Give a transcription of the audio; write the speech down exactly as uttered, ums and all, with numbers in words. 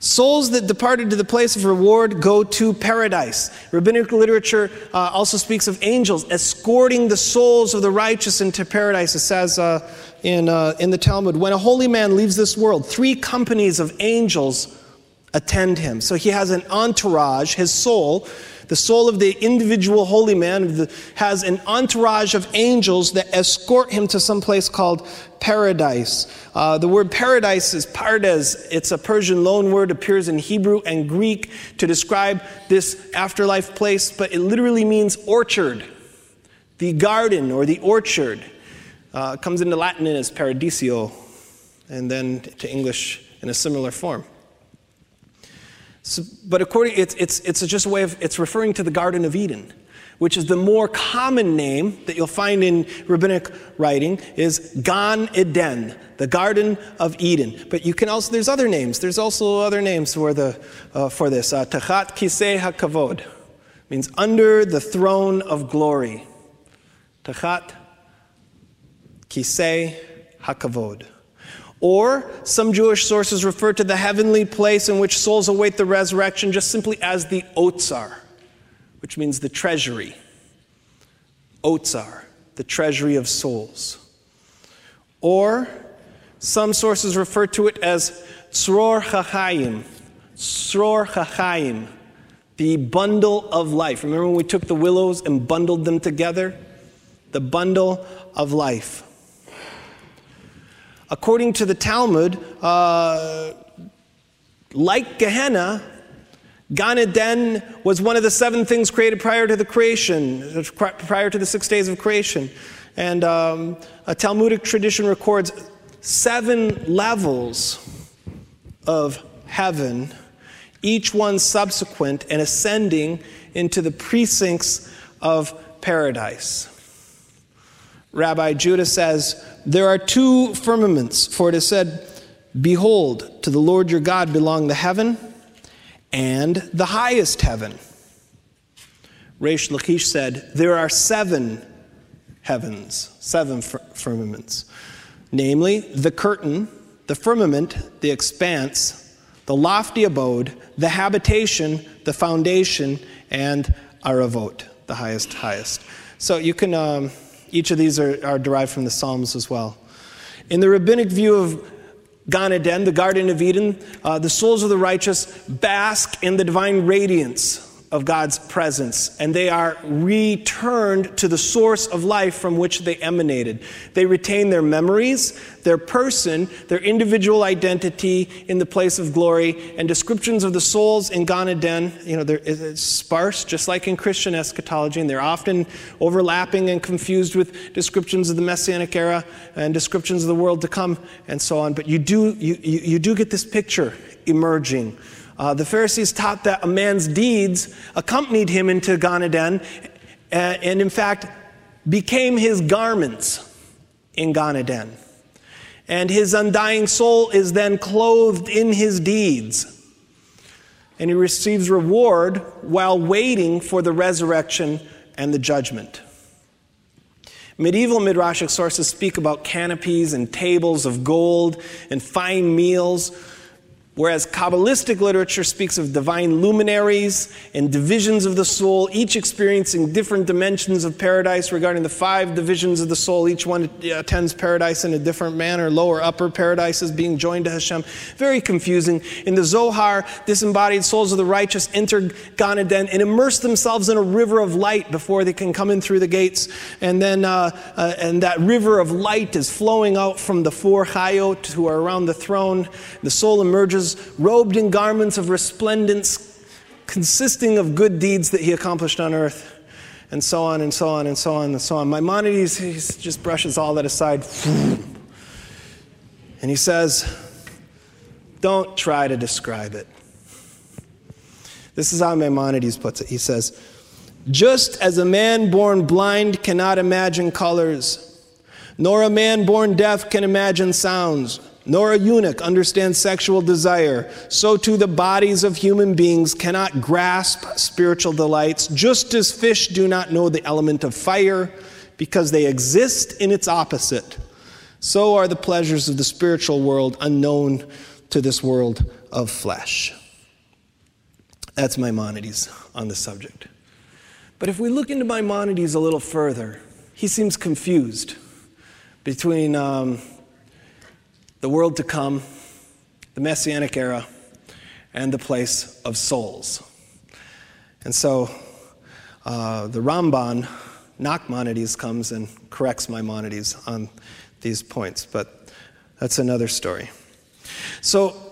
Souls that departed to the place of reward go to paradise. Rabbinic literature uh, also speaks of angels escorting the souls of the righteous into paradise. It says uh, in, uh, in the Talmud, when a holy man leaves this world, three companies of angels attend him. So he has an entourage, his soul, the soul of the individual holy man has an entourage of angels that escort him to some place called paradise. Uh, the word paradise is pardes. It's a Persian loan word, appears in Hebrew and Greek to describe this afterlife place, but it literally means orchard, the garden or the orchard. Uh, it comes into Latin as paradisio, and then to English in a similar form. So, but according, it's, it's, it's just a way of, it's referring to the Garden of Eden, which is the more common name that you'll find in rabbinic writing is Gan Eden, the Garden of Eden. But you can also, there's other names. There's also other names for, the, uh, for this. Uh, Tachat Kisei HaKavod means under the throne of glory. Tachat Kisei HaKavod. Or some Jewish sources refer to the heavenly place in which souls await the resurrection just simply as the Otsar, which means the treasury. Otsar, the treasury of souls. Or some sources refer to it as Tzror Chachayim, Tzror Chachayim, the bundle of life. Remember when we took the willows and bundled them together? The bundle of life. According to the Talmud, uh, like Gehenna, Gan Eden was one of the seven things created prior to the creation, prior to the six days of creation. And um, a Talmudic tradition records seven levels of heaven, each one subsequent and ascending into the precincts of paradise. Rabbi Judah says, there are two firmaments, for it is said, behold, to the Lord your God belong the heaven and the highest heaven. Reish Lakish said, there are seven heavens, seven fir- firmaments. Namely, the curtain, the firmament, the expanse, the lofty abode, the habitation, the foundation, and Aravot, the highest, highest. So you can... Um, Each of these are, are derived from the Psalms as well. In the rabbinic view of Gan Eden, the Garden of Eden, uh, the souls of the righteous bask in the divine radiance of God's presence, and they are returned to the source of life from which they emanated. They retain their memories, their person, their individual identity in the place of glory, and descriptions of the souls in Gan Eden, you know, they're sparse, just like in Christian eschatology, and they're often overlapping and confused with descriptions of the Messianic era and descriptions of the world to come, and so on. But you do, you, you, you do get this picture emerging. Uh, the Pharisees taught that a man's deeds accompanied him into Gan Eden, and, and in fact became his garments in Gan Eden. And his undying soul is then clothed in his deeds. And he receives reward while waiting for the resurrection and the judgment. Medieval Midrashic sources speak about canopies and tables of gold and fine meals, whereas Kabbalistic literature speaks of divine luminaries and divisions of the soul, each experiencing different dimensions of paradise regarding the five divisions of the soul. Each one attends paradise in a different manner, lower, upper paradises being joined to Hashem. Very confusing. In the Zohar, disembodied souls of the righteous enter Gan Eden and immerse themselves in a river of light before they can come in through the gates. And then uh, uh, and that river of light is flowing out from the four chayot who are around the throne. The soul emerges robed in garments of resplendence consisting of good deeds that he accomplished on earth, and so on and so on and so on and so on. Maimonides, he just brushes all that aside, and he says, don't try to describe it. This is how Maimonides puts it. He says, just as a man born blind cannot imagine colors, nor a man born deaf can imagine sounds, nor a eunuch understands sexual desire, so too the bodies of human beings cannot grasp spiritual delights, just as fish do not know the element of fire, because they exist in its opposite. So are the pleasures of the spiritual world unknown to this world of flesh. That's Maimonides on the subject. But if we look into Maimonides a little further, he seems confused between um, the world to come, the Messianic era, and the place of souls. And so uh, the Ramban, Nachmanides, comes and corrects Maimonides on these points, but that's another story. So